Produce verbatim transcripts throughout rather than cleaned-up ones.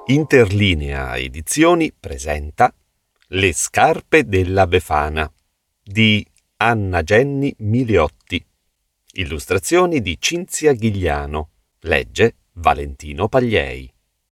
Interlinea Edizioni presenta Le scarpe della Befana di Anna Genni Miliotti. Illustrazioni di Cinzia Ghigliano. Legge Valentino Pagliei.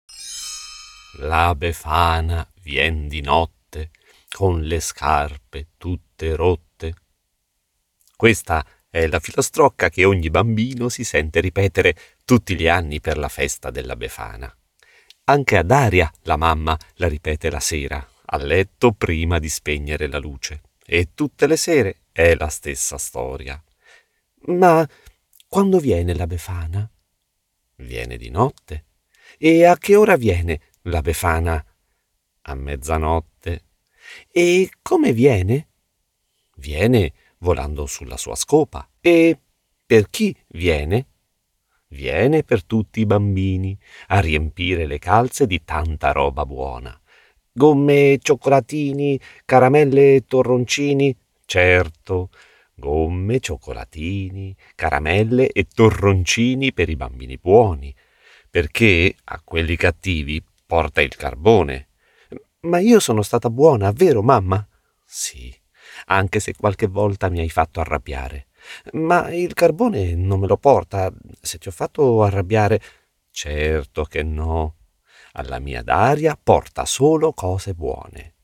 La Befana vien di notte con le scarpe tutte rotte. Questa è la filastrocca che ogni bambino si sente ripetere tutti gli anni per la festa della Befana. Anche a Daria la mamma la ripete la sera, a letto prima di spegnere la luce. E tutte le sere è la stessa storia. Ma quando viene la Befana? Viene di notte. E a che ora viene la Befana? A mezzanotte. E come viene? Viene volando sulla sua scopa. E per chi viene? Viene per tutti i bambini a riempire le calze di tanta roba buona. Gomme, cioccolatini, caramelle e torroncini. Certo, gomme, cioccolatini, caramelle e torroncini per i bambini buoni, perché a quelli cattivi porta il carbone. Ma io sono stata buona, vero mamma? Sì, anche se qualche volta mi hai fatto arrabbiare. Ma il carbone non me lo porta, se ti ho fatto arrabbiare. Certo che no. Alla mia Daria porta solo cose buone.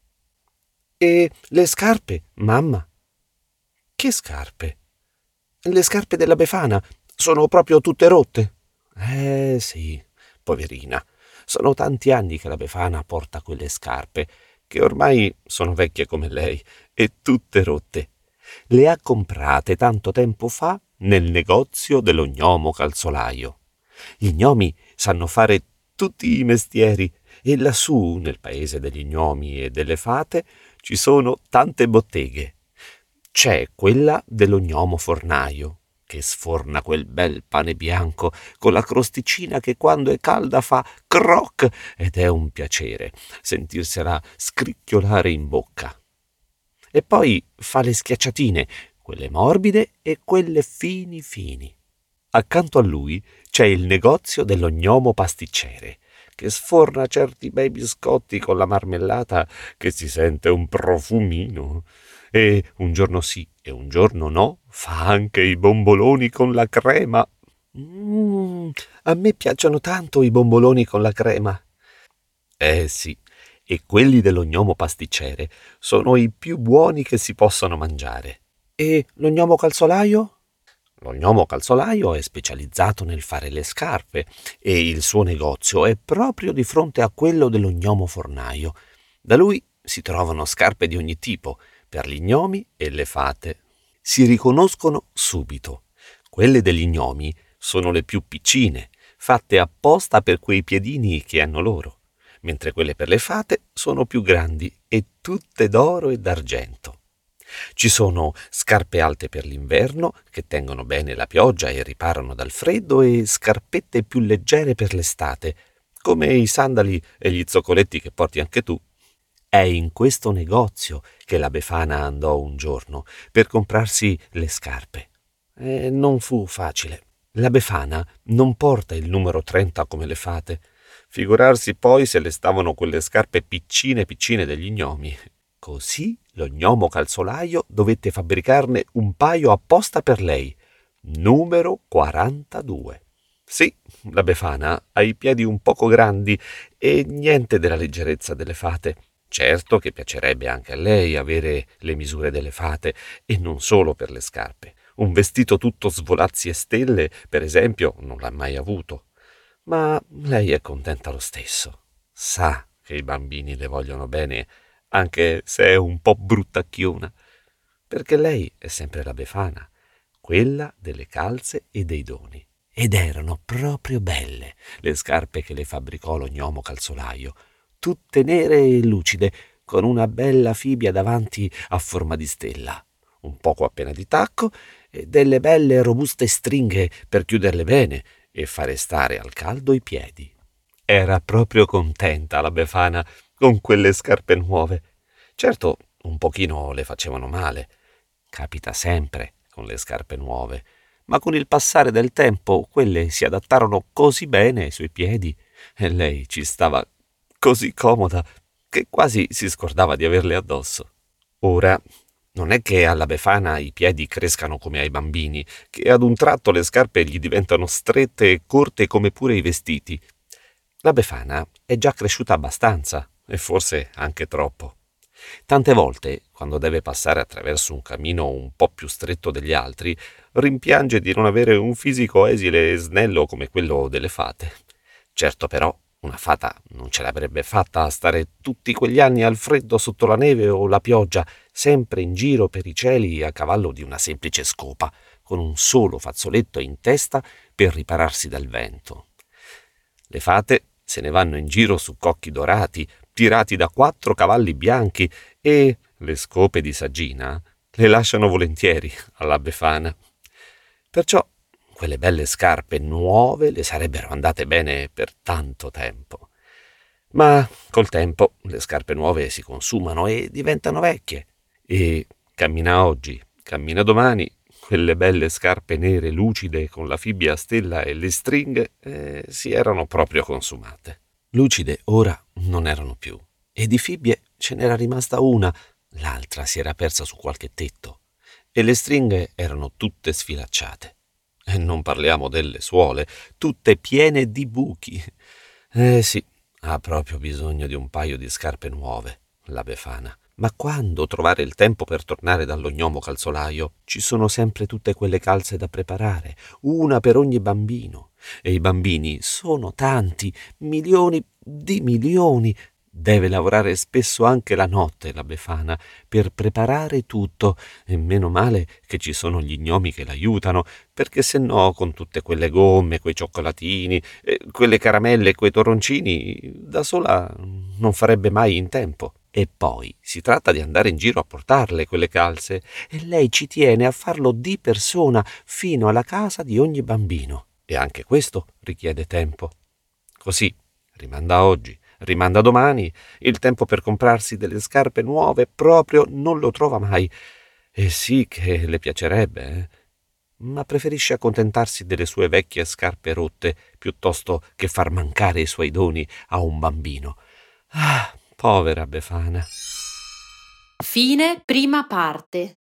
E le scarpe, mamma? Che scarpe? Le scarpe della Befana sono proprio tutte rotte. Eh sì, poverina. Sono tanti anni che la Befana porta quelle scarpe, che ormai sono vecchie come lei, e tutte rotte. Le ha comprate tanto tempo fa nel negozio dello gnomo calzolaio. Gli gnomi sanno fare tutti i mestieri e lassù, nel paese degli gnomi e delle fate, ci sono tante botteghe. C'è quella dello gnomo fornaio, che sforna quel bel pane bianco con la crosticina che quando è calda fa croc ed è un piacere sentirsela scricchiolare in bocca. E poi fa le schiacciatine, quelle morbide e quelle fini fini. Accanto a lui c'è il negozio dello gnomo pasticcere, che sforna certi bei biscotti con la marmellata che si sente un profumino. E un giorno sì e un giorno no fa anche i bomboloni con la crema. Mm, a me piacciono tanto i bomboloni con la crema. Eh sì, e quelli dello gnomo pasticcere sono i più buoni che si possano mangiare. E lo gnomo calzolaio? Lo gnomo calzolaio è specializzato nel fare le scarpe e il suo negozio è proprio di fronte a quello dello gnomo fornaio. Da lui si trovano scarpe di ogni tipo, per gli gnomi e le fate. Si riconoscono subito. Quelle degli gnomi sono le più piccine, fatte apposta per quei piedini che hanno loro, mentre quelle per le fate sono più grandi e tutte d'oro e d'argento. Ci sono scarpe alte per l'inverno che tengono bene la pioggia e riparano dal freddo e scarpette più leggere per l'estate, come i sandali e gli zoccoletti che porti anche tu. È in questo negozio che la Befana andò un giorno per comprarsi le scarpe. E non fu facile. La Befana non porta il numero trenta come le fate. Figurarsi poi se le stavano quelle scarpe piccine piccine degli gnomi. Così lo gnomo calzolaio dovette fabbricarne un paio apposta per lei, numero quarantadue. Sì, la Befana ha i piedi un poco grandi e niente della leggerezza delle fate. Certo che piacerebbe anche a lei avere le misure delle fate e non solo per le scarpe. Un vestito tutto svolazzi e stelle, per esempio, non l'ha mai avuto. Ma lei è contenta lo stesso. Sa che i bambini le vogliono bene, anche se è un po' bruttacchiona, perché lei è sempre la Befana, quella delle calze e dei doni. Ed erano proprio belle le scarpe che le fabbricò lo gnomo calzolaio, tutte nere e lucide, con una bella fibbia davanti a forma di stella, un poco appena di tacco e delle belle e robuste stringhe per chiuderle bene e fare stare al caldo i piedi. Era proprio contenta la Befana con quelle scarpe nuove. Certo, un pochino le facevano male. Capita sempre con le scarpe nuove, ma con il passare del tempo quelle si adattarono così bene ai suoi piedi e lei ci stava così comoda che quasi si scordava di averle addosso. Ora, non è che alla Befana i piedi crescano come ai bambini, che ad un tratto le scarpe gli diventano strette e corte come pure i vestiti. La Befana è già cresciuta abbastanza, e forse anche troppo. Tante volte, quando deve passare attraverso un cammino un po' più stretto degli altri, rimpiange di non avere un fisico esile e snello come quello delle fate. Certo però, una fata non ce l'avrebbe fatta a stare tutti quegli anni al freddo sotto la neve o la pioggia, sempre in giro per i cieli a cavallo di una semplice scopa, con un solo fazzoletto in testa per ripararsi dal vento. Le fate se ne vanno in giro su cocchi dorati, tirati da quattro cavalli bianchi, e le scope di saggina le lasciano volentieri alla Befana. Perciò quelle belle scarpe nuove le sarebbero andate bene per tanto tempo. Ma col tempo le scarpe nuove si consumano e diventano vecchie, e cammina oggi, cammina domani, quelle belle scarpe nere lucide con la fibbia a stella e le stringhe eh, si erano proprio consumate. Lucide ora non erano più, e di fibbie ce n'era rimasta una, l'altra si era persa su qualche tetto, e le stringhe erano tutte sfilacciate. E non parliamo delle suole, tutte piene di buchi. Eh sì, ha proprio bisogno di un paio di scarpe nuove, la Befana. Ma quando trovare il tempo per tornare dallo gnomo calzolaio? Ci sono sempre tutte quelle calze da preparare, una per ogni bambino. E i bambini sono tanti, milioni di milioni. Deve lavorare spesso anche la notte, la Befana, per preparare tutto, e meno male che ci sono gli gnomi che l'aiutano, perché se no con tutte quelle gomme, quei cioccolatini, eh, quelle caramelle e quei torroncini, da sola non farebbe mai in tempo. E poi si tratta di andare in giro a portarle quelle calze, e lei ci tiene a farlo di persona fino alla casa di ogni bambino. E anche questo richiede tempo. Così rimanda oggi, rimanda domani, il tempo per comprarsi delle scarpe nuove proprio non lo trova mai. E sì che le piacerebbe, eh? Ma preferisce accontentarsi delle sue vecchie scarpe rotte piuttosto che far mancare i suoi doni a un bambino. Ah, povera Befana. Fine prima parte.